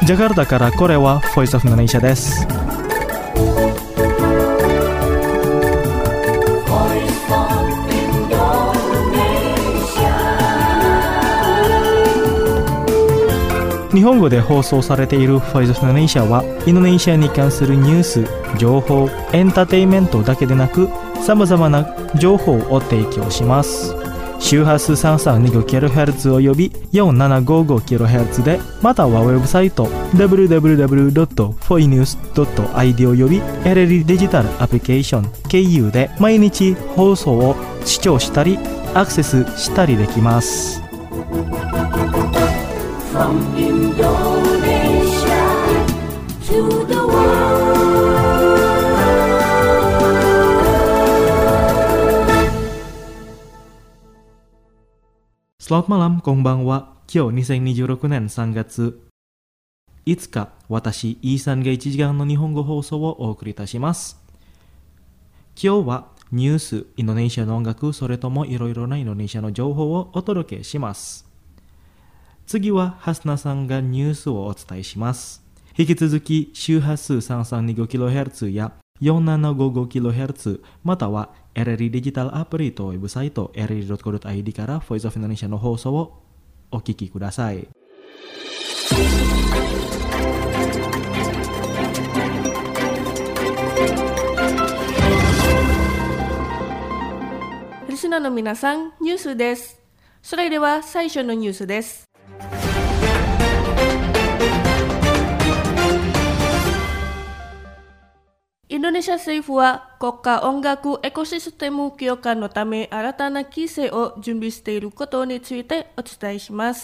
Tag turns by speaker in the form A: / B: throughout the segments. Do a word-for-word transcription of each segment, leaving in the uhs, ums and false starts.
A: ジャカルタからこれは Voice of Indonesia です。日本語で放送されている Voice of Indonesia はインドネシアに関するニュース、情報、エンターテインメントだけでなくさまざまな情報を提供します。周波数 さんさんにごキロヘルツ および よんななごごキロヘルツ で、またはウェブサイト ダブリューダブリューダブリュードットフォイニュースドットアイディー および エルエル デジタルアプリケーション ケーユー で毎日放送を視聴したりアクセスしたりできます。From Indonesia to the world。Selamat malam, konbanwa. Kyoにせんにじゅうろくねんさんがついつか、私、イーさんがいちじかんの日本語放送をお送りいたします。今日はニュース、インドネシアの音楽、それともいろいろなインドネシアの情報をお届けします。次は、ハスナさんがニュースをお伝えします。引き続き、周波数 さんさんにごキロヘルツ やよんななごごキロヘルツ、またはエルエル デジタルアプリとウェブサイト エルエル ドットコム ドットアイディー から Voice of Indonesia の放送をお聞きください。
B: リスナーの皆さん、ニュースです。それでは最初のニュースです。インドネシア政府は国家音楽エコシステム強化のため新たな規制を準備していることについてお伝えします。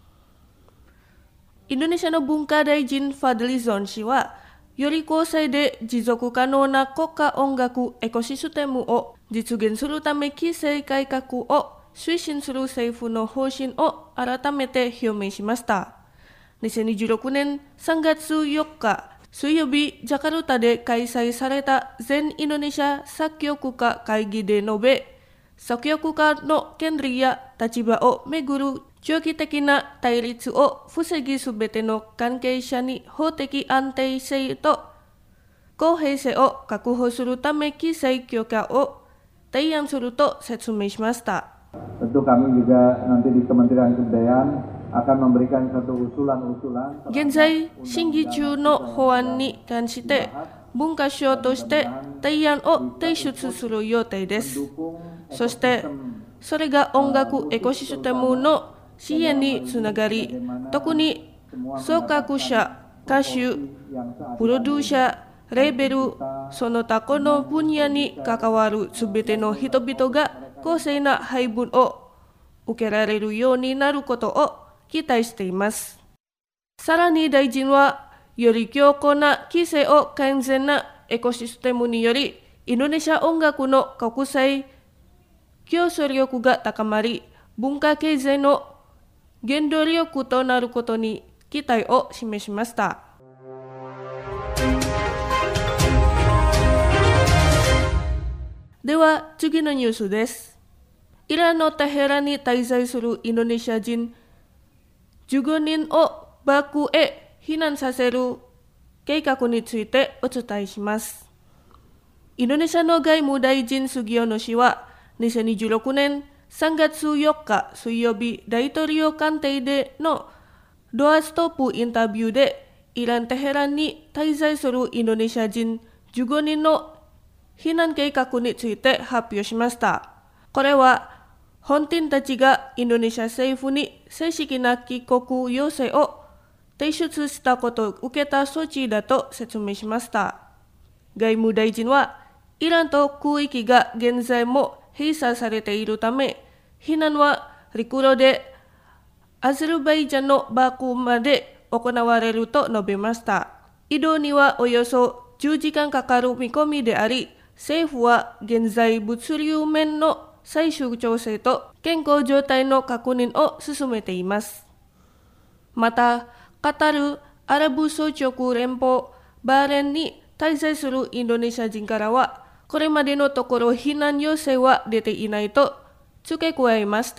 B: インドネシアの文化大臣ファドリゾン氏は、より公正で持続可能な国家音楽エコシステムを実現するため規制改革を推進する政府の方針を改めて表明しました。にせんにじゅうろくねんさんがつよっか、水曜日、ジャカルタで開催された全インドネシア作曲家会議で述べ、作曲家の権利や立場をめぐる長期的な対立を防ぎすべての関係者に法的安定性と公平性を確保するため規制強化を提案すると説明しました。
C: Tentu kami juga nanti di Kementerian Kebudayaan.
B: 現在、審議中の法案に関して文科省として提案を提出する予定です。そして、それが音楽エコシステムの支援につながり、特に創作者、歌手、プロデューサー、レーベル、その他この分野に関わるすべての人々が公正な配分を受けられるようになることを期待しています。さらに大臣は、より強固な規制を完全なエコシステムにより、インドネシア音楽の国際競争力が高まり、文化経済の原動力となることに期待を示しました。では次のニュースです。イランのテヘランに滞在するインドネシア人じゅうごにんをバクへ避難させる計画についてお伝えします。インドネシアの外務大臣スギヨノ氏はにせんにじゅうろくねんさんがつよっか水曜日、大統領官邸でのドアストップインタビューでイラン・テヘランに滞在するインドネシア人じゅうごにんの避難計画について発表しました。これは本人たちがインドネシア政府に正式な帰国要請を提出したことを受けた措置だと説明しました。外務大臣は、イランと空域が現在も閉鎖されているため、避難は陸路でアゼルバイジャンのバクまで行われると述べました。移動にはおよそじゅうじかんかかる見込みであり、政府は現在物流面の最終調整と健康状態の確認を進めています。また、カタール、アラブ首長連邦、バーレーンに滞在するインドネシア人からは、これまでのところ避難要請は出ていないと付け加えました。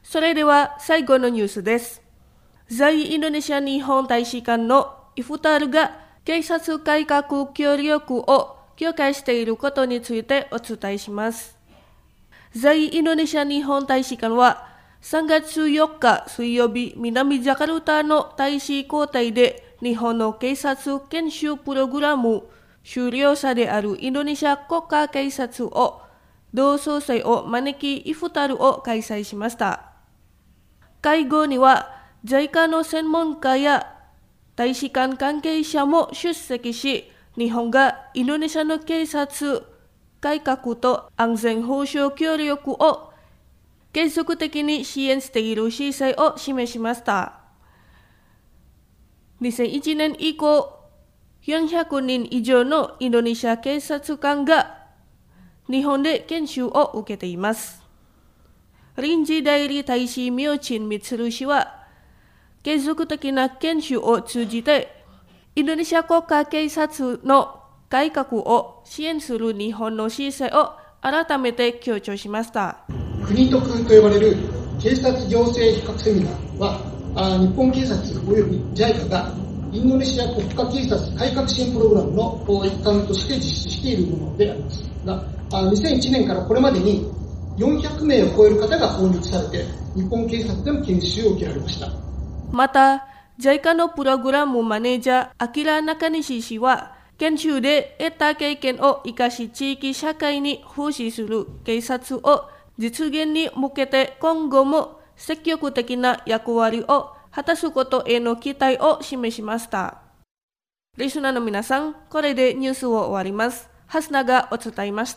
B: それでは最後のニュースです。在インドネシア日本大使館のイフタルが警察改革協力を強化していることについてお伝えします。在インドネシア日本大使館はさんがつよっか水曜日、南ジャカルタの大使交代で日本の警察研修プログラム修了者であるインドネシア国家警察を同総裁を招きイフタルを開催しました。会合には ジャイカ の専門家や大使館関係者も出席し、日本がインドネシアの警察改革と安全保障協力を継続的に支援している姿勢を示しました。にせんいちねん以降、よんひゃくにん以上のインドネシア警察官が日本で研修を受けています。臨時代理大使ミョチン・ミツル氏は、継続的な研修を通じて、インドネシア国家警察の改革を支援する日本の姿勢を改めて強調しました。
D: 国徳と呼ばれる警察行政比較セミナーは、あ日本警察及び ジャイカ がインドネシア国家警察改革支援プログラムの一環として実施しているものでありますが、あにせんいちねんからこれまでによんひゃくめいを超える方が訪日されて、日本警察での研修を受けられました。
B: また、ジャイカ のプログラムマネージャー、アキラ・ナカニシ氏は、研修で得た経験を生かし地域社会に奉仕する警察を実現に向けて今後も積極的な役割を果たすことへの期待を示しました。リスナーの皆さん、これでニュースを終わります。ハスナがお伝えました。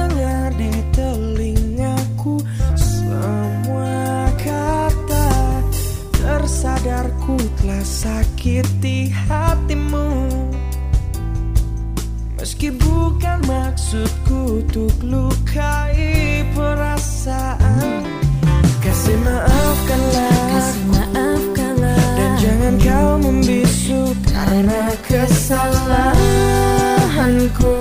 E: terdengar di telingaku semua kata. Tersadarku telah sakiti hatimu, meski bukan maksudku untuk lukai perasaan. Kasih maafkanlah,
F: kasih maafkanlah,
E: dan jangan kau membisu karena kesalahanku,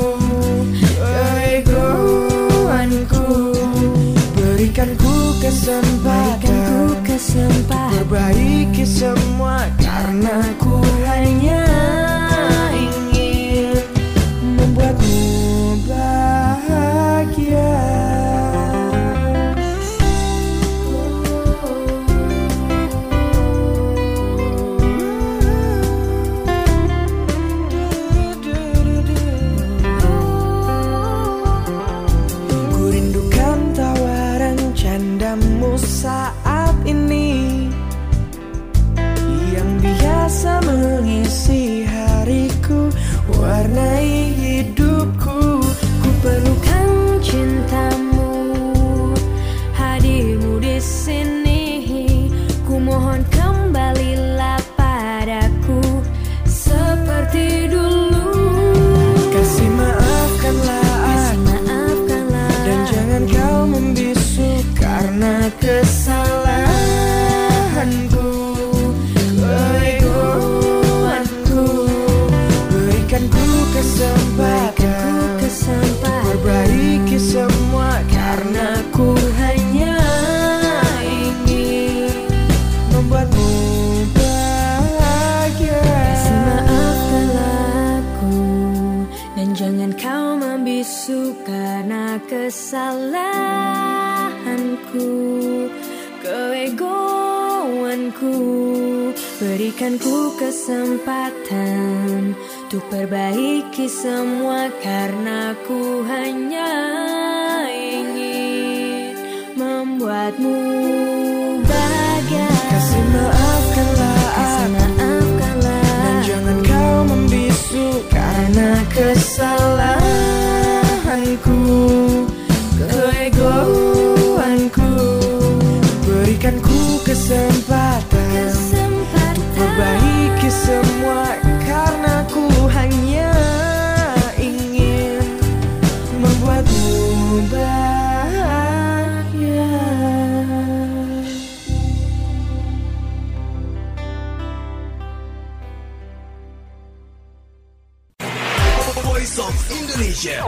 E: keegoanku. Berikan ku kesempatan,
F: kesempatan
E: perbaiki semua karena ku hanya ingin membuatmu bahagia. Ku rindukan tawaran candamu saat ini yang biasa mengisi hariku, warnai hidupku.
F: Ku perlukan cintamu, hadirmu di sini. Ku mohon kembalilah padaku seperti dulu.
E: Kasih maafkanlah,
F: kasih maafkanlah,
E: dan jangan kau membisu karena kesalahanku, keegoanku. Berikan ku kesempatan,
F: kesempatan,
E: perbaiki semua karena ku hanya ingin membuatmu bahagia.
F: kasih maafkanlah aku, dan jangan kau membisu karena kesalahanku, keegoanku. Berikan ku kesempatan untuk perbaiki semua karena ku hanya ingin membuatmu bahagia.
E: Kasih maafkanlah,
F: kasih maafkanlah,
E: dan jangan kau membisu karena kesalahanku, keegoanku. Berikan ku kesempatan,
F: kesempatan
E: untuk perbaiki semua karena ku hanya ingin membuatmu bahagia.
G: Voice of Indonesia.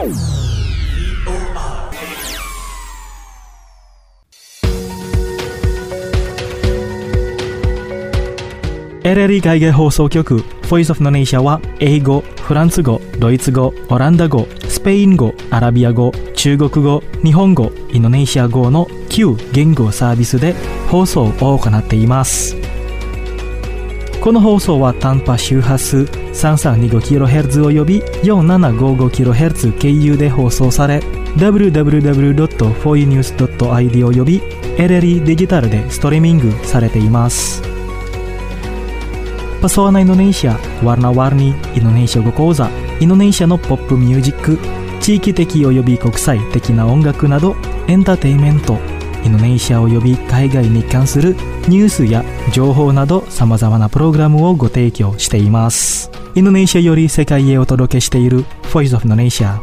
A: エルエルイ 海外放送局 Voice of Indonesia は英語、フランス語、ドイツ語、オランダ語、スペイン語、アラビア語、中国語、日本語、インドネシア語のきゅう言語サービスで放送を行っています。この放送は短波周波数 さんさんにごキロヘルツ および よんななごごキロヘルツ 経由で放送され ダブリューダブリューダブリュードットフォーユーニュースドットアイディー および エルエルイ デジタルでストリーミングされています。Pesona Indonesia, warna-warni Indonesia語講座、インドネシアのポップミュージック、地域的および国際的な音楽などエンターテインメント、インドネシアおよび海外に関するニュースや情報など様々なプログラムをご提供しています。インドネシアより世界へお届けしている Voice of Indonesia。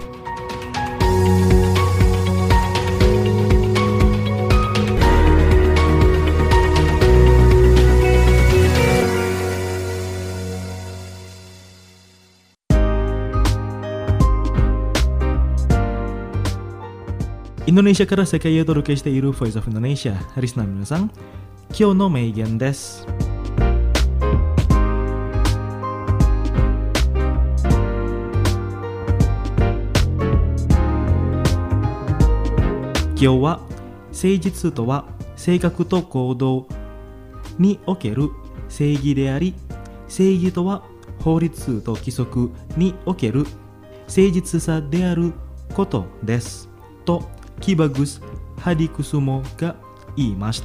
A: インドネシアから世界へお届けしている Voice of Indonesia。リスナーの皆さん、今日の名言です。今日は、誠実とは性格と行動における正義であり、正義とは法律と規則における誠実さであることですとKi Bagus Hadikusumoが言いました。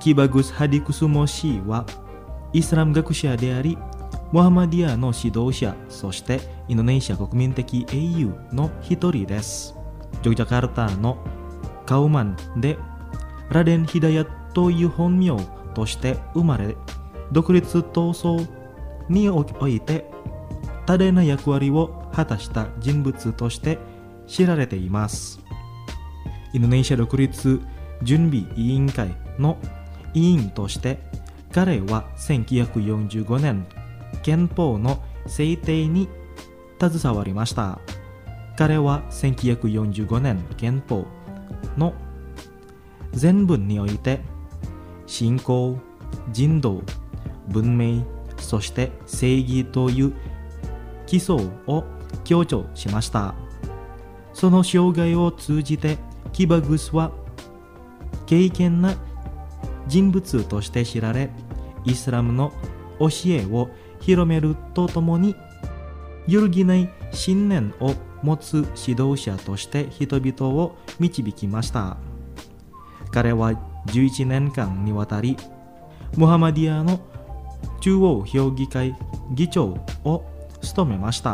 A: Ki Bagus Hadikusumo氏はイスラム学者であり、モハマディアの指導者、そしてインドネシア国民的英雄の一人です。ジョグジャカルタのカウマンでラデン・ヒダヤという本名として生まれ、独立闘争において多大な役割を果たした人物として知られています。インドネシア独立準備委員会の委員として彼はせんきゅうひゃくよんじゅうごねん憲法の制定に携わりました。彼はせんきゅうひゃくよんじゅうごねん憲法の前文において信仰、人道、文明、そして正義という基礎を強調しました。その生涯を通じてキバグスは敬虔な人物として知られ、イスラムの教えを広めるとともに揺るぎない信念を持つ指導者として人々を導きました。彼はじゅういちねんかんにわたりムハマディアの中央評議会議長を務めました。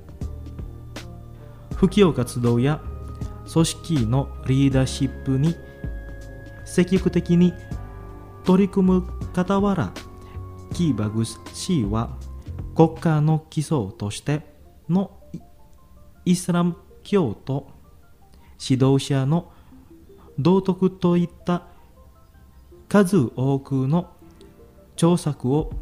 A: 布教活動や組織のリーダーシップに積極的に取り組む傍ら、キーバグス氏は国家の基礎としてのイスラム教と指導者の道徳といった数多くの著作を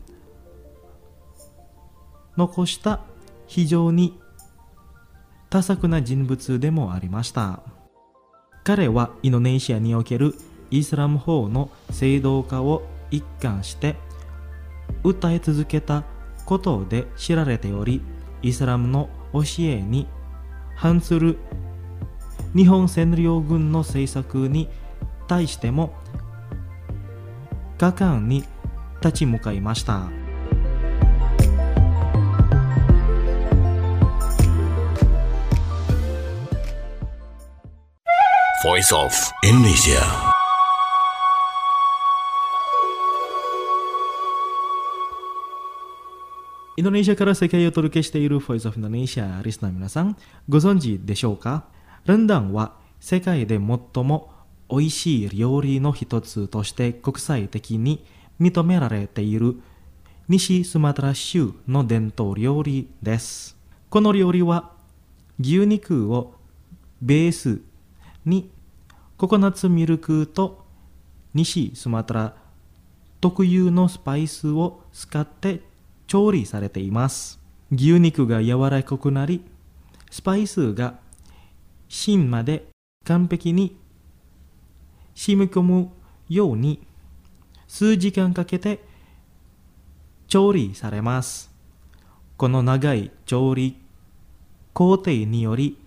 A: 残した非常に多作な人物でもありました。彼はインドネシアにおけるイスラム法の正当化を一貫して訴え続けたことで知られており、イスラムの教えに反する日本占領軍の政策に対しても果敢に立ち向かいました。
G: Voice of Indonesia。
A: インドネシアから世界をお届けしている Voice of Indonesia リスナー皆さん、ご存知でしょうか？レンダンは世界で最も美味しい料理の一つとして国際的に認められている西スマトラ州の伝統料理です。この料理は牛肉をベースにココナッツミルクと西スマトラ特有のスパイスを使って調理されています。牛肉が柔らかくなり、スパイスが芯まで完璧に染み込むように数時間かけて調理されます。この長い調理工程により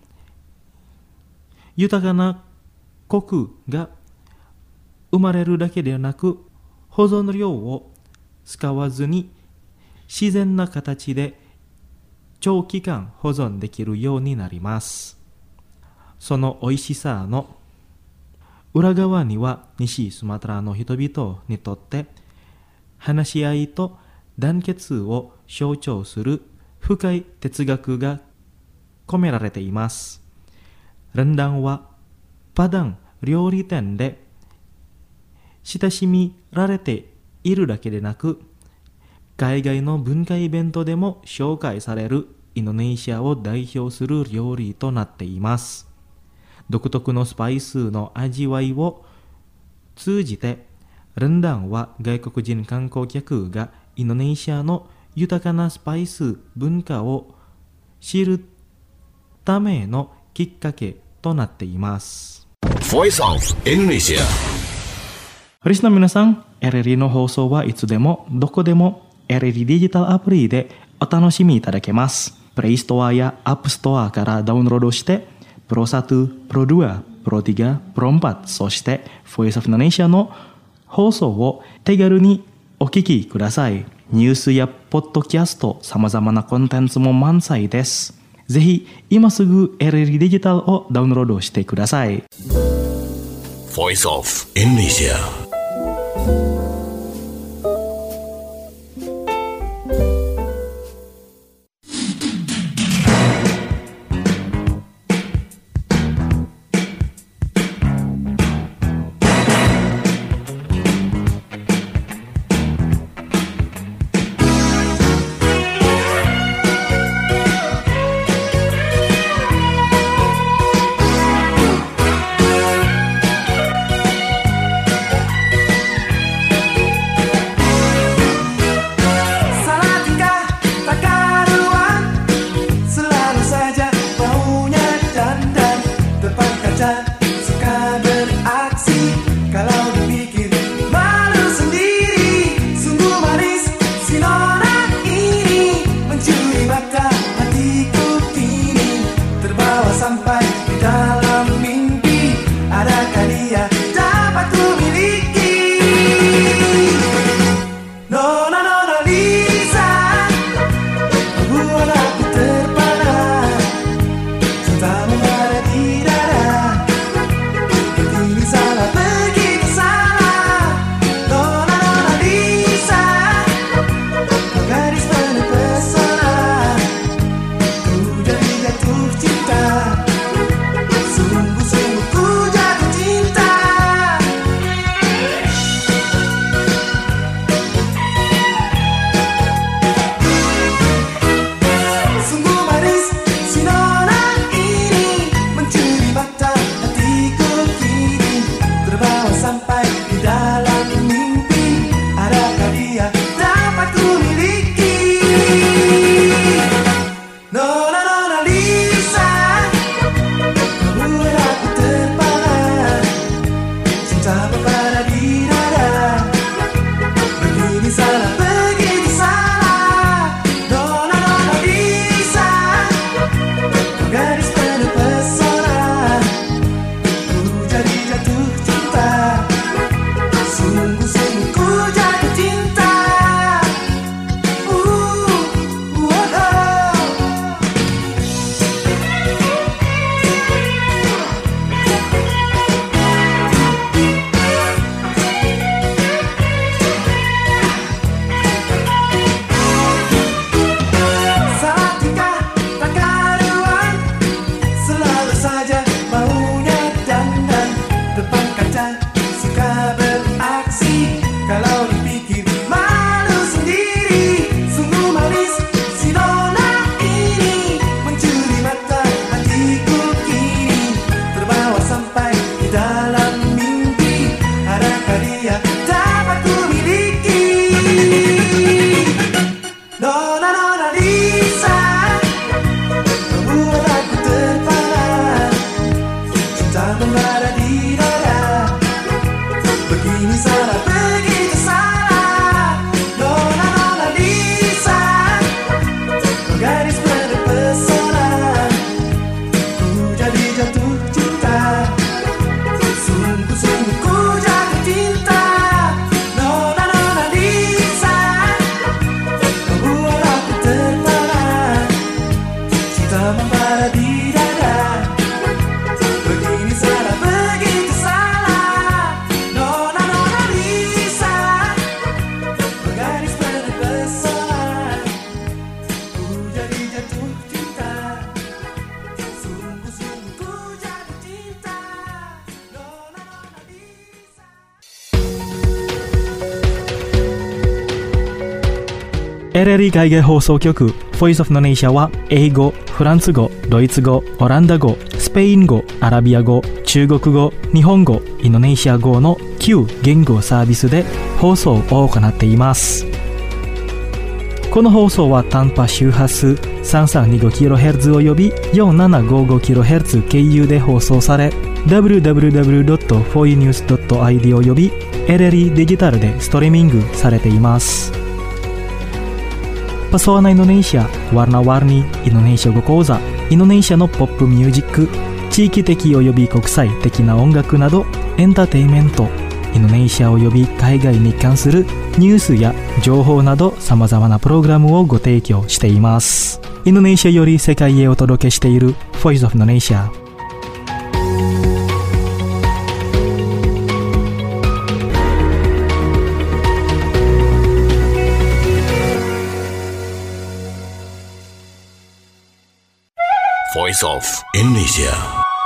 A: 豊かなコクが生まれるだけでなく、保存料を使わずに自然な形で長期間保存できるようになります。その美味しさの裏側には西スマトラの人々にとって話し合いと団結を象徴する深い哲学が込められています。レンダンはパダン料理店で親しみられているだけでなく、海外の文化イベントでも紹介されるインドネシアを代表する料理となっています。独特のスパイスの味わいを通じて、レンダンは外国人観光客がインドネシアの豊かなスパイス文化を知るためのきっかけとなっています。
G: Voice of Indonesia。
A: リスナー皆さん、エルエルディー の放送はいつでもどこでも エルエルディー デジタルアプリでお楽しみいただけます。プレイストアやアップストアからダウンロードして、プロワン、プロツー、プロスリー、プロフォー、そして Voice of Indonesia の放送を手軽にお聞きください。ニュースやポッドキャスト、様々なコンテンツも満載です。ぜひ今すぐ エルエルディー デジタルをダウンロードしてください。
G: Voice of Indonesia。
A: エルエルイー 海外放送局 Voice of Indonesia は英語、フランス語、ドイツ語、オランダ語、スペイン語、アラビア語、中国語、日本語、インドネシア語のきゅう言語サービスで放送を行っています。この放送は短波周波数 さんさんにごキロヘルツ を呼び よんななごごキロヘルツ 経由で放送され ダブリューダブリューダブリュードットフォーユーニュースドットアイディー を呼び エルエルイー デジタルでストリーミングされています。Pesona Indonesia, warna-warni Indonesia語講座、インドネシアのポップミュージック、地域的及び国際的な音楽などエンターテインメント、インドネシア及び海外に関するニュースや情報など様々なプログラムをご提供しています。インドネシアより世界へお届けしている Voice of Indonesia。
G: Voice of Indonesia.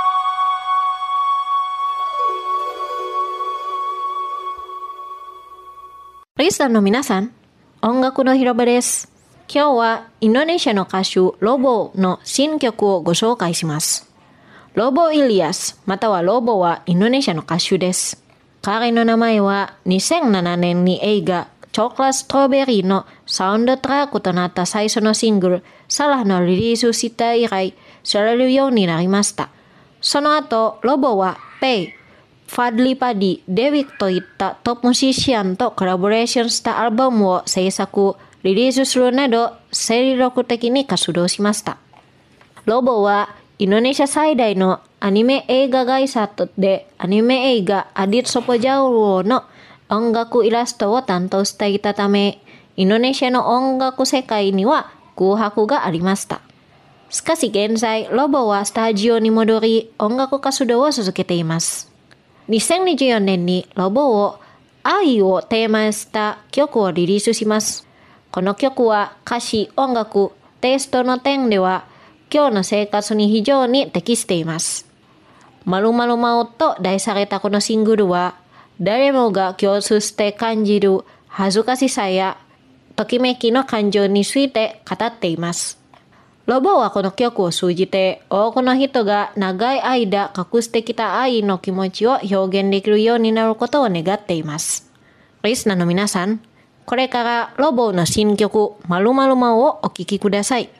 H: リスナーの皆さん、音楽の広場です。今日はインドネシアの歌手ロボの新曲をご紹介します。ロボ・イリアス、またはロボはインドネシアの歌手です。彼の名前はにせんななねんに映画チョコレート・ストロベリーのサウンドトラックとなった最初のシングル、サラのリリースした以来、知られるようになりました。その後、ロボはペイ、ファドリ・パディ、デビックといったトップミュージシャンとコラボレーションしたアルバムを制作、リリースするなど精力的に活動しました。ロボはインドネシア最大のアニメ映画会社でアニメ映画アディット・ソポジャオロの音楽イラストを担当していたため、インドネシアの音楽世界には空白がありました。しかし現在、ロボはスタジオに戻り音楽活動を続けています。にせんにじゅうよねんにロボを愛をテーマにした曲をリリースします。この曲は歌詞、音楽、テイストの点では今日の生活に非常に適しています。まるまるまおと題されたこのシングルは誰もが共通して感じる恥ずかしさやときめきの感情について語っています。ロボはこの曲を通じて多くの人が長い間隠してきた愛の気持ちを表現できるようになることを願っています。リスナーの皆さん、これからロボの新曲まるまるまをお聴きください。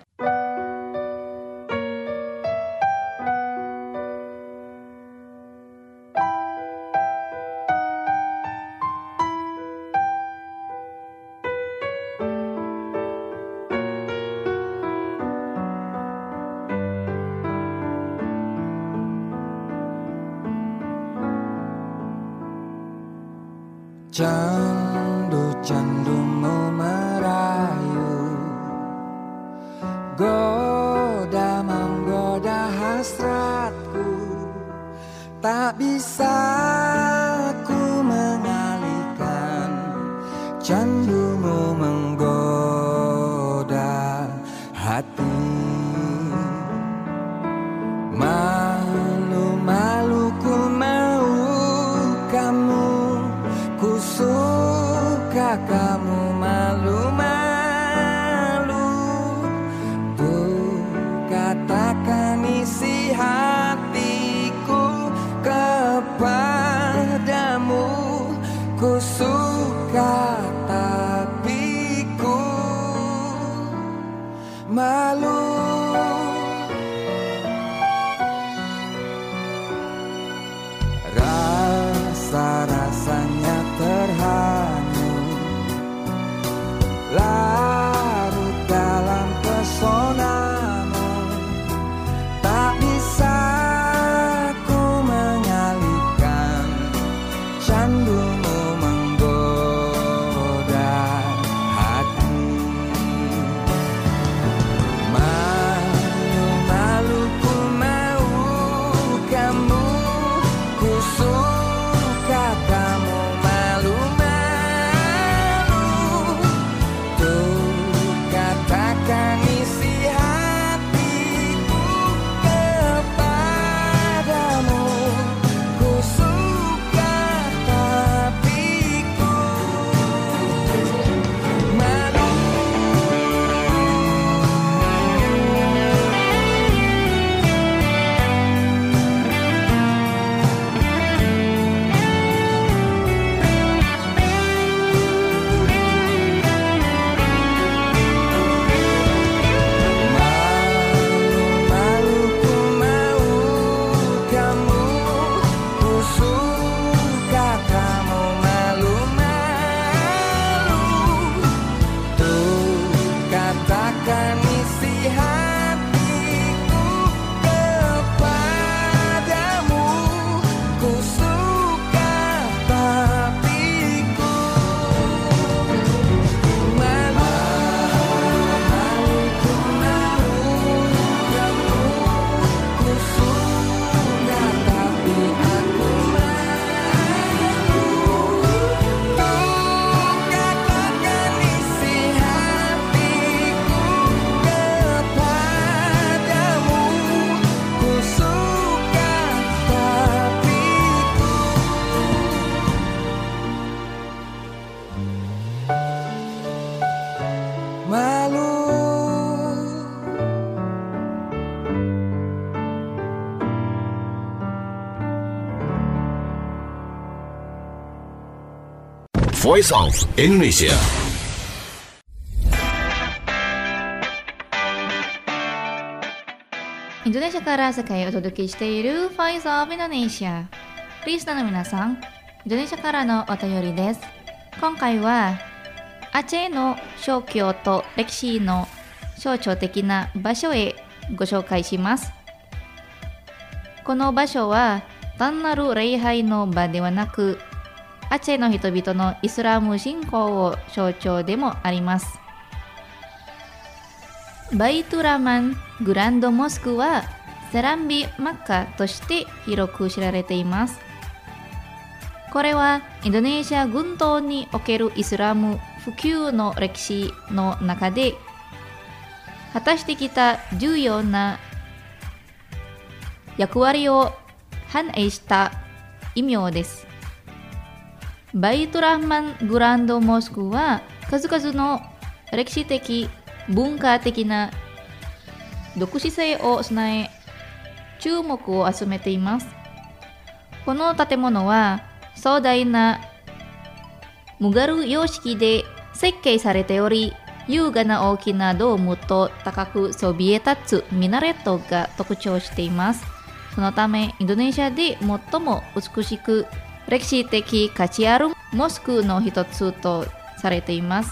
E: Candu-candumu merayu, goda menggoda hasratku, tak bisa ku mengalihkan. Candumu menggoda hati, malu-malu ku mau kamu, ku suka kamu malu-malu. Tuh katakan isi hatiku kepadamu, ku suka tapi ku malu. Rasa-rasanya terhanyut, larut dalam pesonamu, tak bisa ku mengalihkan. Candumu menggoda hati, malu-malu ku mau kamu, ku suka kamu malu-malu. Tuh katakan isi hatiku kepadamu, ku suka tapi ku malu. Malu-malu ku mau kamu, ku suka kamu malu-malu. Tuh katakan isi hatiku kepadamu, ku suka tapi ku malu. Malu ku mau kamu, ku suka tapi aku malu. Tuh katakan isi hatiku
G: Voice of Indonesia.
I: インドネシアから世界をお届けしている Voice of Indonesia。リスナーの皆さん、インドネシアからのお便りです。今回はアチェの宗教と歴史の象徴的な場所へご紹介します。この場所は単なる礼拝の場ではなく、アチェの人々のイスラム信仰を象徴でもあります。バイトゥラマングランドモスクはセランビ・マッカとして広く知られています。これはインドネシア群島におけるイスラム普及の歴史の中で果たしてきた重要な役割を反映した異名です。バイトゥラマングランドモスクは数々の歴史的文化的な独自性を備え注目を集めています。この建物は壮大なムガル様式で設計されており、優雅な大きなドームと高くそびえ立つミナレットが特徴しています。そのためインドネシアで最も美しく歴史的価値あるモスクの一つとされています。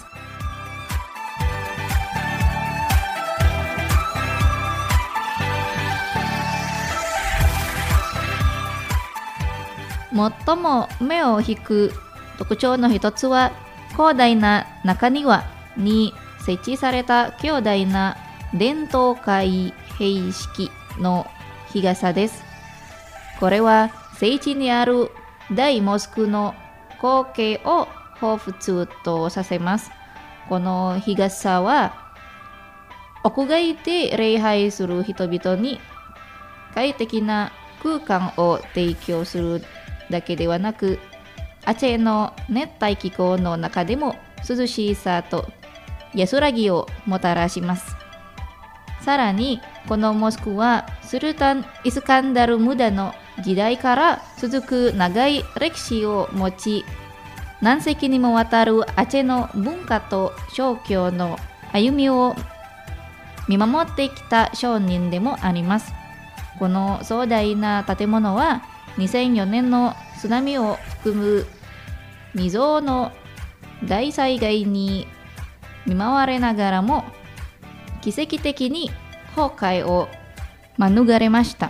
I: 最も目を引く特徴の一つは、広大な中庭に設置された強大な伝統海兵式の日傘です。これは聖地にある大モスクの光景を彷彿とさせます。この日傘は屋外で礼拝する人々に快適な空間を提供するだけではなく、アチェの熱帯気候の中でも涼しさと安らぎをもたらします。さらにこのモスクはスルタン・イスカンダル・ムダの時代から続く長い歴史を持ち、何世紀にもわたるアチェの文化と宗教の歩みを見守ってきた商人でもあります。この壮大な建物はにせんよねんの津波を含む未曾有の大災害に見舞われながらも奇跡的に崩壊を免れました。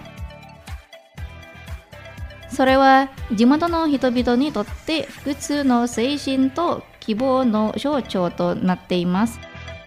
I: それは地元の人々にとって不屈の精神と希望の象徴となっています。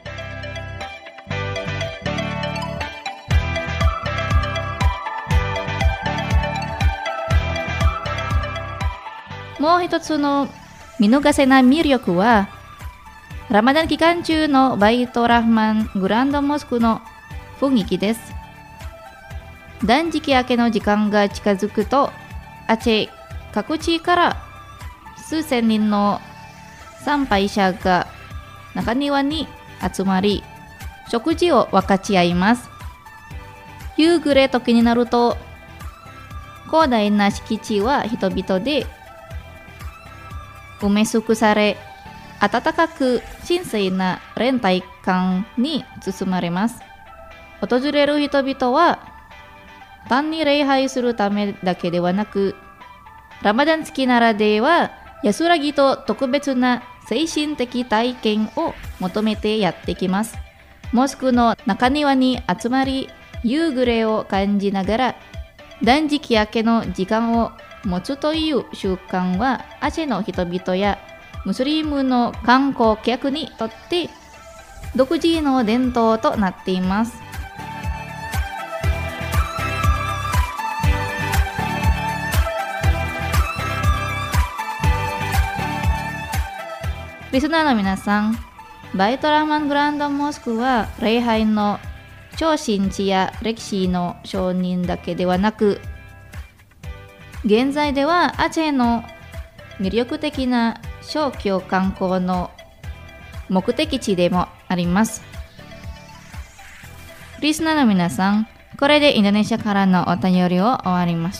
I: もう一つの見逃せない魅力は、ラマダン期間中のバイトラフマングランドモスクの雰囲気です。断食明けの時間が近づくと、アチェ各地から数千人の参拝者が中庭に集まり、食事を分かち合います。夕暮れ時になると、広大な敷地は人々で埋め尽くされ、暖かく神聖な連帯感に包まれます。訪れる人々は単に礼拝するためだけではなく、ラマダン月ならでは安らぎと特別な精神的体験を求めてやってきます。モスクの中庭に集まり、夕暮れを感じながら断食明けの時間を持つという習慣は、アチェの人々やムスリムの観光客にとって独自の伝統となっています。リスナーの皆さん、バイトラマングランドモスクは礼拝の超神地や歴史の証人だけではなく、現在ではアチェの魅力的な宗教観光の目的地でもあります。リスナーの皆さん、これでインドネシアからのお便りを終わります。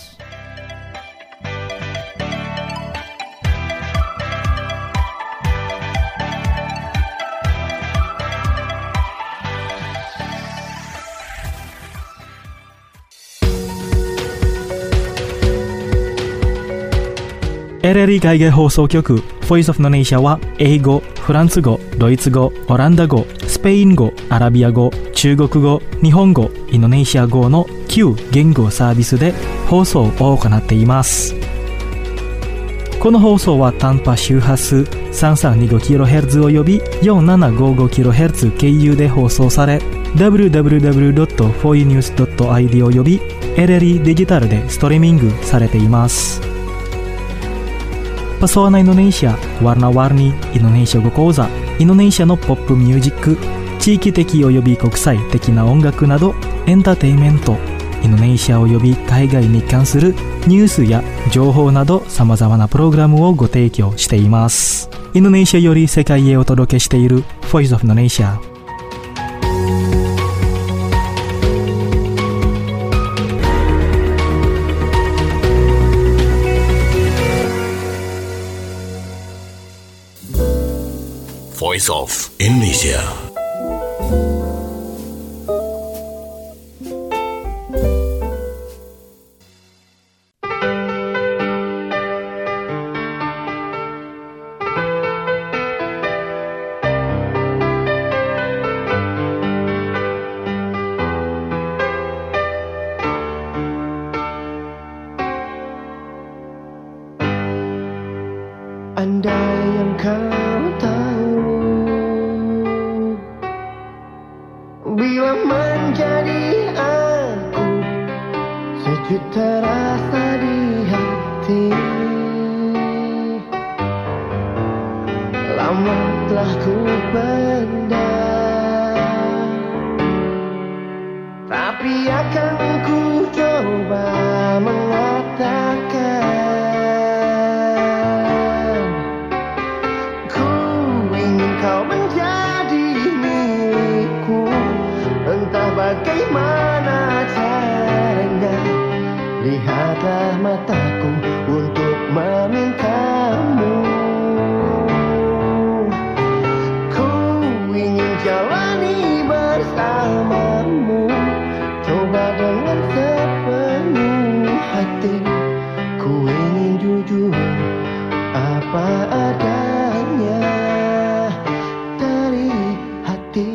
A: エルエルイー 海外放送局 Voice of Indonesia は英語、フランス語、ドイツ語、オランダ語、スペイン語、アラビア語、中国語、日本語、インドネシア語のきゅう言語サービスで放送を行っています。この放送は短波周波数 さんさんにごキロヘルツ および よんななごごキロヘルツ 経由で放送され ダブリューダブリューダブリュードットフォーイーニュースドットアイディー および エルエルイー デジタルでストリーミングされています。Pesona Indonesia, warna-warni Indonesia語講座、インドネシアのポップミュージック、地域的および国際的な音楽などエンターテインメント、インドネシアおよび海外に関するニュースや情報など様々なプログラムをご提供しています。インドネシアより世界へお届けしている Voice of
G: Indonesia。Voice of Indonesia.
J: Andai yang kau tahu, bila menjadi aku sejuta rasa di hati. Lama telah ku pendam, tapi akan ku coba mengatakan. Bagaimana caranya? Lihatlah mataku untuk memintamu. Ku ingin jalani bersamamu, coba dengan sepenuh hati. Ku ingin jujur apa adanya dari hati.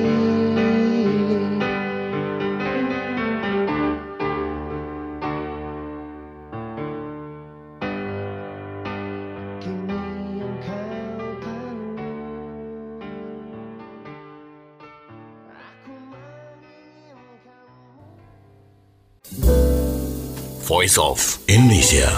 G: Voice of Indonesia.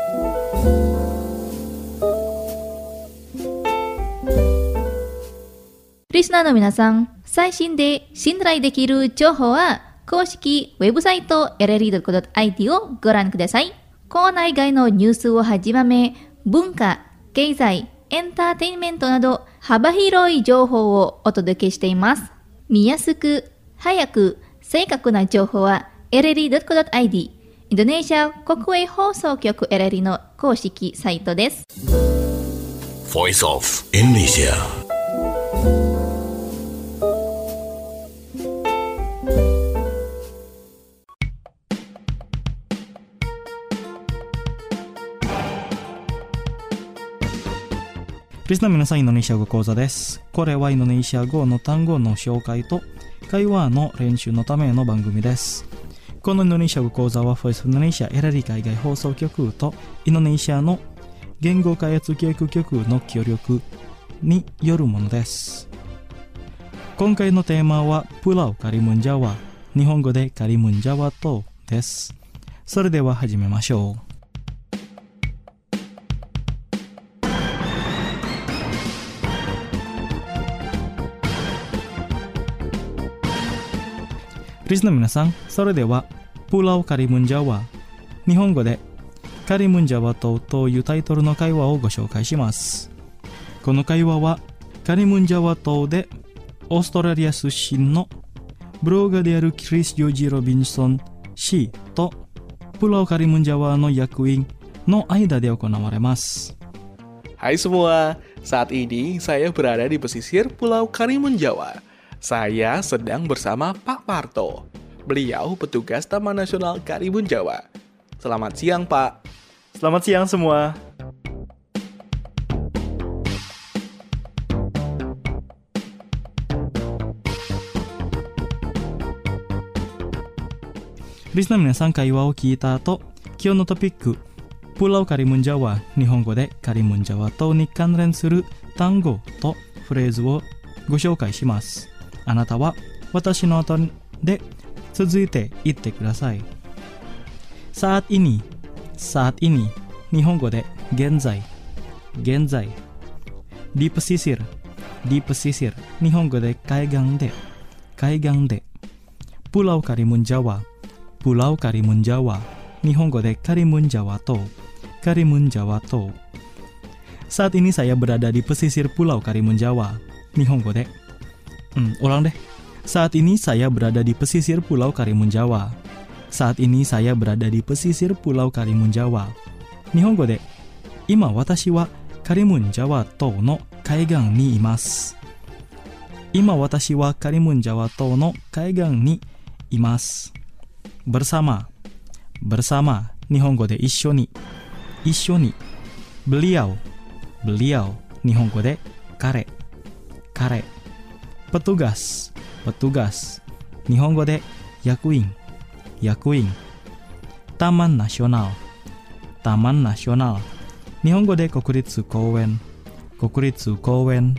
I: Listener の皆さん、最新で信頼できる情報は公式ウェブサイト エルエルイードットコムドットアイディー をご覧ください。校内外のニュースをはじめ、文化、経済、エンターテインメントなど幅広い情報をお届けしています。見やすく、早く、正確な情報は エルエルイードットコムドットアイディー、インドネシア国営放送局 エルエルイー の公式サイトです。
G: Voice of Indonesia.
A: Listener の皆さん、インドネシア語講座です。これはインドネシア語の単語の紹介と会話の練習のための番組です。このインドネシア語講座は Voice of Indonesia エルエルイー海外放送局とインドネシアの言語開発教育局の協力によるものです。今回のテーマはプラウカリムンジャワ、日本語でカリムンジャワ島です。それでは始めましょう。リスナーの皆さん、それではプラウカリムンジャワ、日本語でカリムンジャワ島というタイトルの会話をご紹介します。この会話はカリムンジャワ島でオーストラリア出身のブロガーであるクリス・ジョージ・ロビンソン氏とプラウカリムンジャワの役員の間で行われます。
K: Hai semua, saat ini saya berada di pesisir Pulau Karimun Jawa. Saya sedang bersama Pak Parto. Beliau petugas Taman Nasional Karimun Jawa. Selamat siang, Pak.
A: Selamat siang semua. リスナーの皆さん、会話を聞いた後、今日のトピック、プラウカリムンジャワ、日本語でカリムンジャワ島に関連する単語とフレーズをご紹介します。あなたは私の後で続いて言ってください。saat ini, saat ini、日本語で現在、現在。di pesisir、di pesisir、日本語で海岸で、海岸で。pulau Karimun Jawa、pulau Karimun Jawa、日本語でカリムンジャワ島、カリムンジャワ島。saat ini saya berada di pesisir pulau Karimun Jawa、日本語で、うん、ulang deh。saat ini saya berada di pesisir pulau Karimun Jawa。saat ini saya berada di pesisir pulau Karimun Jawa。日本語で、今私はカリムンジャワ島の海岸にいます。今私はカリムンジャワ島の海岸にいます。bersama、bersama、日本語で一緒に、一緒に。beliau、beliau、日本語で彼、彼。petugas、petugas、日本語で役員、役員。taman nasional、taman nasional、日本語で国立公園、国立公園。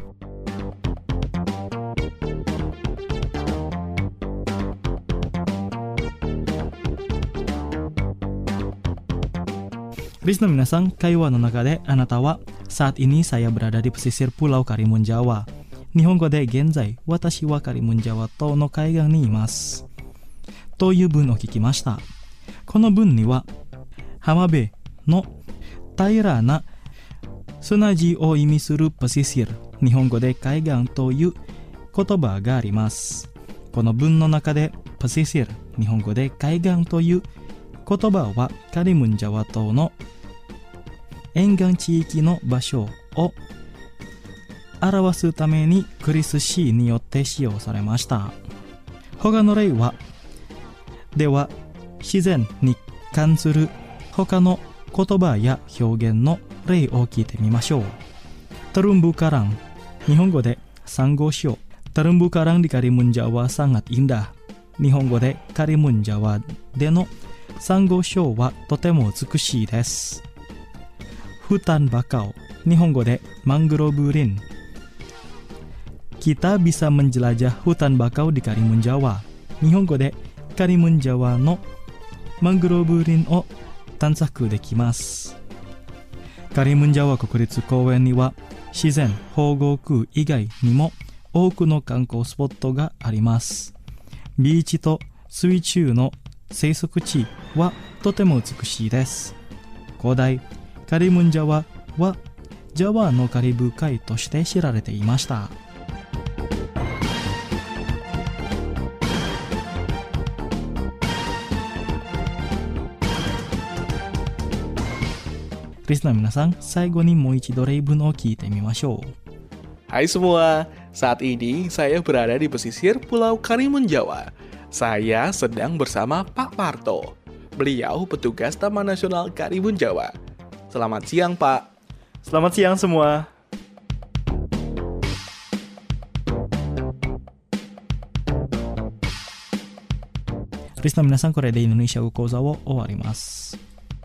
A: リスの皆さん、会話の中であなたは saat ini saya berada di pesisir pulau Karimun Jawa、日本語で現在私はカリムンジャワ島の海岸にいますという文を聞きました。この文には浜辺の平らな砂地を意味するpesisir、日本語で海岸という言葉があります。この文の中でpesisir、日本語で海岸という言葉はカリムンジャワ島の沿岸地域の場所を表すためにクリス氏によって使用されました。他の例は、では自然に関する他の言葉や表現の例を聞いてみましょう。terumbu karang、日本語でサンゴ礁。terumbu karang di Karimun Jawa sangat indah、日本語でカリムンジャワでのサンゴ礁はとても美しいです。hutan bakau、日本語でマングローブ林。kita bisa menjelajah hutan bakau di Karimun Jawa、日本語でカリムンジャワのマングローブ林を探索できます。カリムンジャワ国立公園には自然保護区以外にも多くの観光スポットがあります。ビーチと水中の生息地はとても美しいです。古代カリムンジャワはジャワのカリブ海として知られていました。リスナーの皆さん、最後にもう一度例文を聞いてみましょう。
K: Hai semua, saat ini saya berada di pesisir Pulau Karimun Jawa. Saya sedang bersama Pak Parto. Beliau petugas Taman Nasional Karimun Jawa. Selamat siang, Pak.
A: Selamat siang semua. Listener 皆さん、これでインドネシア語講座を終わります。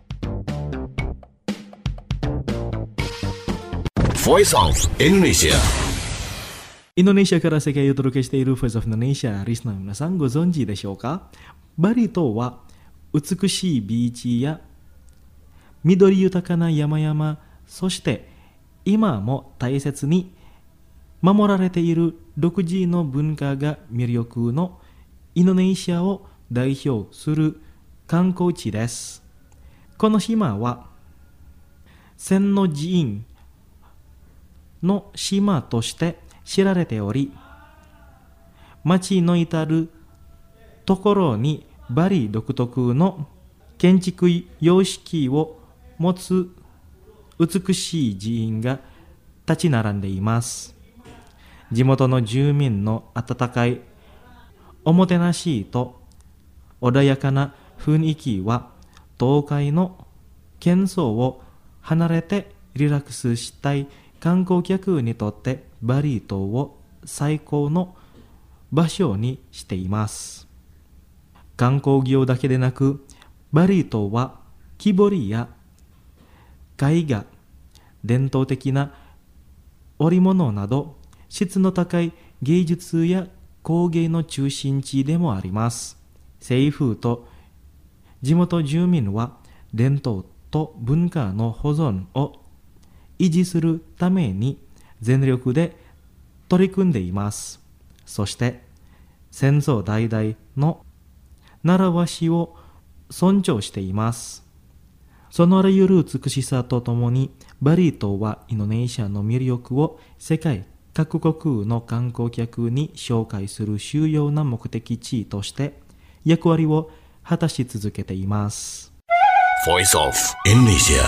G: Voice of Indonesia。
A: インドネシアから世界をお届けしている Voice of Indonesia。リスナーの皆さん、ご存知でしょうか？バリ島は美しいビーチや緑豊かな山々、そして今も大切に守られている独自の文化が魅力のインドネシアを代表する観光地です。この島は千の寺院の島として知られており、町の至るところにバリ独特の建築様式を持つ美しい寺院が立ち並んでいます。地元の住民の温かいおもてなしと穏やかな雰囲気は、東海の喧騒を離れてリラックスしたい観光客にとってバリ島を最高の場所にしています。 観光業だけでなく、バリ島は木彫りや絵画、伝統的な織物など質の高い芸術や工芸の中心地でもあります。政府と地元住民は伝統と文化の保存を維持するために全力で取り組んでいます。そして先祖代々の習わしを尊重しています。そのあらゆる美しさとともに、バリ島はインドネシアの魅力を世界各国の観光客に紹介する主要な目的地として役割を果たし続けています。
G: Voice of Indonesia。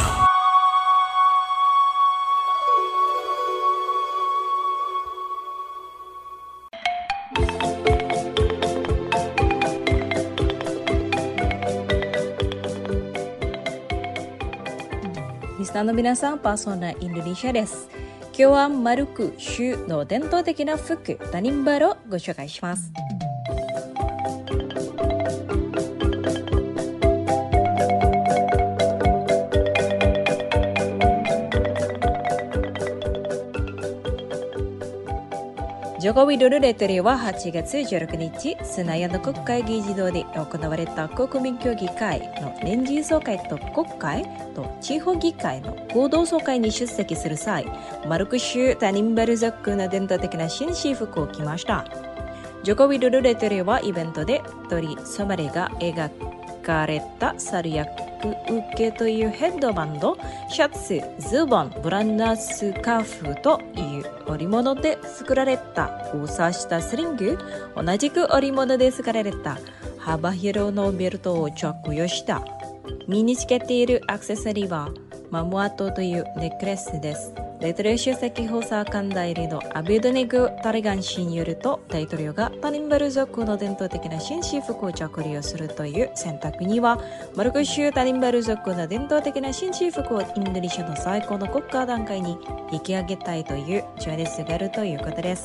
L: リスナーの皆さん、パーソナインドネシアです。今日はマルク州の伝統的な服、タニンバルをご紹介します。ジョコウィドル大統領ははちがつじゅうろくにち、スナヤの国会議事堂で行われた国民協議会の年次総会と国会と地方議会の合同総会に出席する際、マルク州タニンバル族の伝統的な紳士服を着ました。ジョコウィドル大統領はイベントで鳥ソマレが描かれた猿役受けというヘッドバンド、シャツ、ズボン、ブランダースカーフという織物で作られたを指したスリング、同じく織物で作られた幅広のベルトを着用した。身につけているアクセサリーはマムアトというネックレスです。大統領首席補佐官代理のアビドネグ・タリガン氏によると、大統領がタニンバル族の伝統的な紳士服を着用するという選択には、マルク州タニンバル族の伝統的な紳士服をインドネシアの最高の国家段階に引き上げたいという情熱があるということです。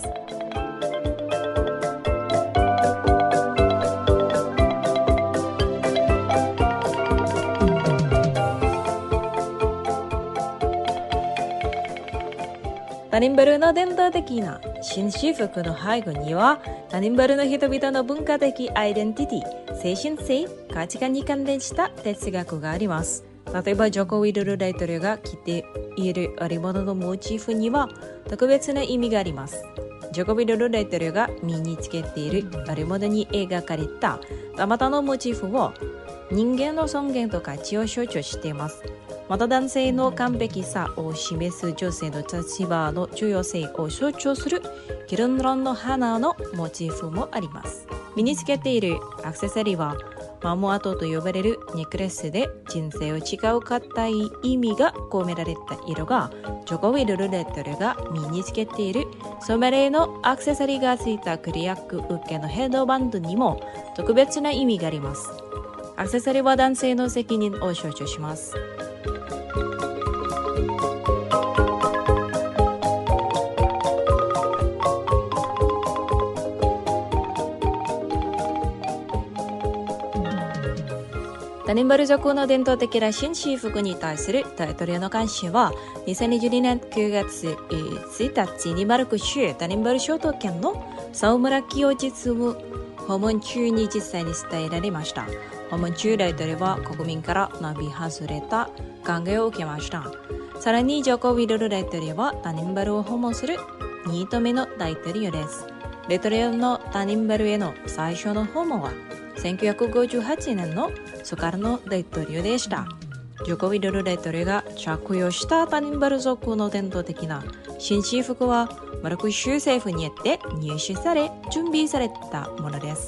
L: タニンバルの伝統的な紳士服の背後には、タニンバルの人々の文化的アイデンティティ、精神性、価値観に関連した哲学があります。例えば、ジョコウィドル大統領が着ている織物のモチーフには特別な意味があります。ジョコウィドル大統領が身につけている織物に描かれたたまたのモチーフを人間の尊厳と価値を象徴しています。また男性の完璧さを示す女性の立場の重要性を象徴するキルンロンの花のモチーフもあります。身につけているアクセサリーはマモアトと呼ばれるネックレスで、人生を違う固い意味が込められた色がジョコウィドル大統領が身につけているソメレのアクセサリーがついたクリアック受けのヘッドバンドにも特別な意味があります。アクセサリーは男性の責任を象徴します。タニンバル族の伝統的な紳士服に対する大統領の関心は、にせんにじゅうにねんくがつついたちにマルク州タニンバル諸島県の沢村清実務訪問中に実際に伝えられました。訪問中、大統領は国民から並外れた歓迎を受けました。さらにジョコウィドル大統領はタニンバルを訪問するにどめの大統領です。大統領のタニンバルへの最初の訪問はせんきゅうひゃくごじゅうはちねんのソカルノ大統領でした。ジョコウィドル大統領が着用したタニンバル族の伝統的な紳士服はマルク州政府によって入手され準備されたものです。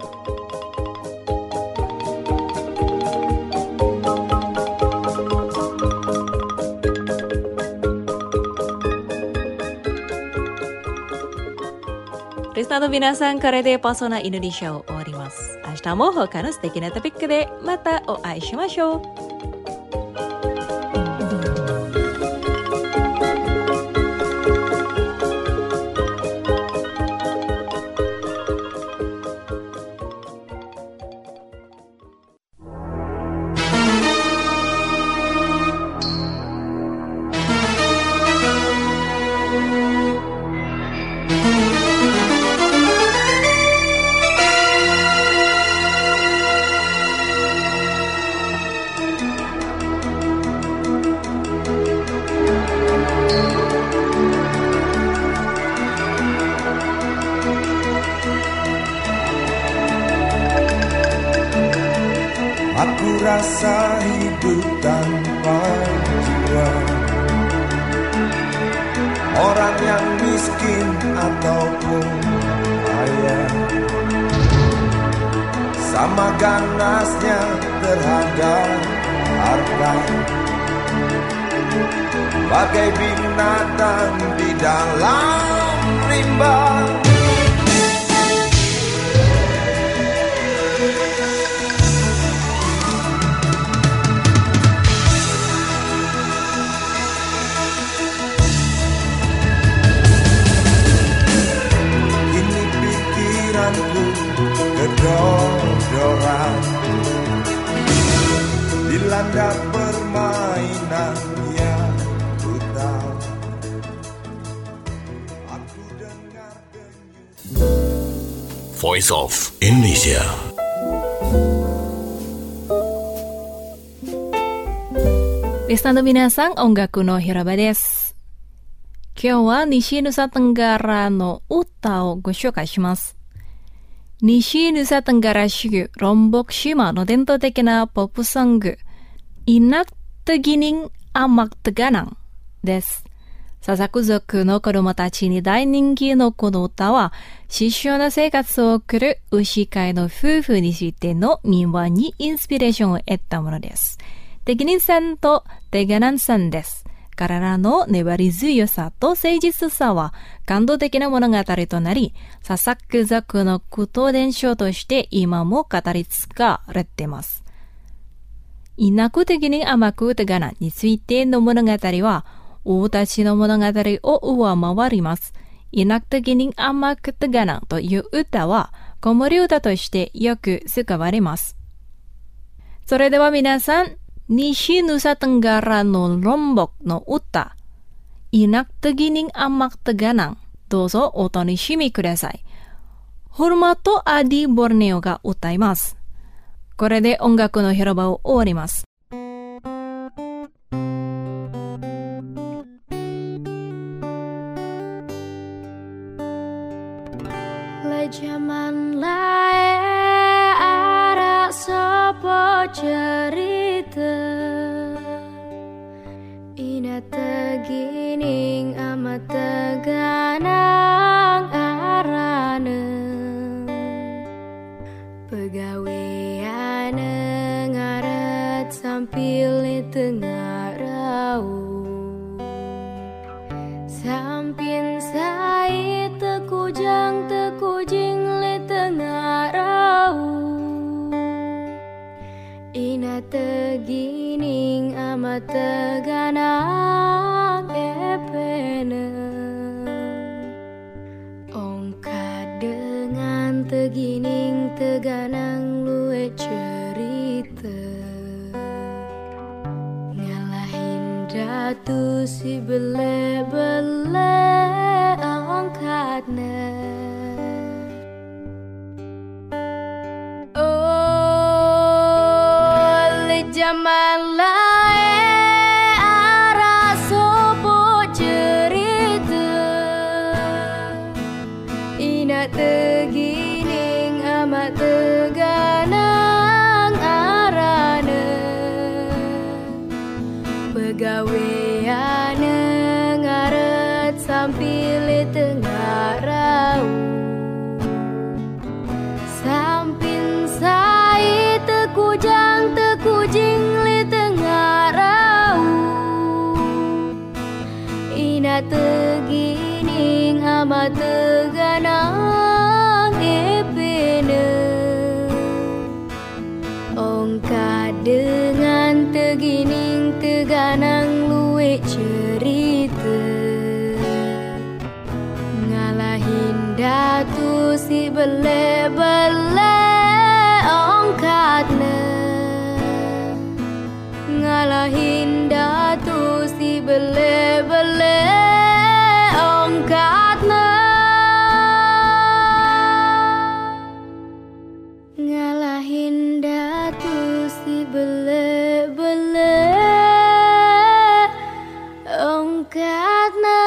L: リスナーの皆さん、これでパーソナインドネシアを終わります。明日も他の素敵なトピックでまたお会いしましょう。
M: Aku rasa hidup tanpa jiwa. Orang yang miskin ataupun kaya, sama ganasnya terhadap harta. Bagai binatang di dalam rimba. Kini pikiranku kedor-doran, dilanda permainan yang brutal. Aku dengar
G: Voice of Indonesia.
N: リスナーの皆さん、音楽の広場です。今日は西ヌサテンガラの歌をご紹介します。西ヌサテンガラ州ロンボク島の伝統的なポップソング、Inak Tegining Amak Teganang です。ササク族の子供たちに大人気のこの歌は、幸せな生活を送る牛飼いの夫婦についての民話にインスピレーションを得たものです。テギニンさんとテガナンさんです。彼らの粘り強さと誠実さは感動的な物語となり、ササク族の古都伝承として今も語り継がれています。Inak Tegining Amak Teganang についての物語は、王たちの物語を上回ります。Inak Tegining Amak Teganang という歌は、子守歌としてよく使われます。それでは皆さん、西ヌサテンガラのロンボクの歌、Inak Tegining Amak Teganang、どうぞお楽しみください。Hormato Adi Borneo が歌います。これで音楽の広場を終わります。
F: Le jaman lae arak sopo cerita, ina tegining amat teganang arane, pegawean ngaret sampil di tengah raut, sampin sai tekujang tekujing di tengah raut, ina tegining amat teganang epene, ongka dengan tegining teganang luwe cerita, ngalahin datu si bele-bele angkatna. Oh, le jaman lae ara sopo cerita, ina tegining amat teganang arane, pegawean ngaret sampil di tengah raut, sampin sai tekujang tekujing di tengah raut, ina tegining amat teganang epene, ongka dengan tegining teganang luwe cerita, ngalahin datu si bele-bele ongkatna, ngalahin datu si bele-bele ongkatna, ngalahin datu si bele-bele ongkatna.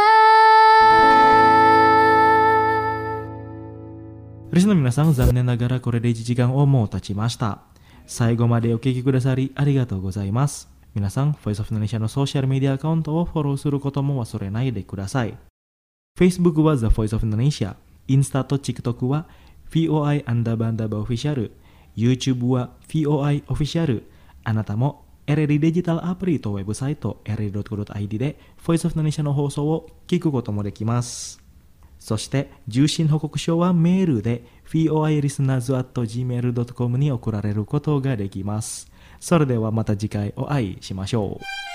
A: リスナーの皆さん、残念ながらこれでいちじかんをもう経ちました。 最後までお聞きくださりありがとうございます。皆さん、Voice of Indonesia のソーシャルメディアアカウントをフォローすることも忘れないでください。Facebook は The Voice of Indonesia、インスタと TikTok は ブイオーアイ アンダーバーアンダーバーオフィシャル、YouTube は ブイオーアイ オフィシャル。あなたもエルエーディデジタルアプリとウェブサイト エルエードットコムドットアイディー で Voice of Indonesia の放送を聞くこともできます。そして受信報告書はメールで ブイオーアイ リスナーズ アット ジーメール ドットコム に送られることができます。それではまた次回お会いしましょう。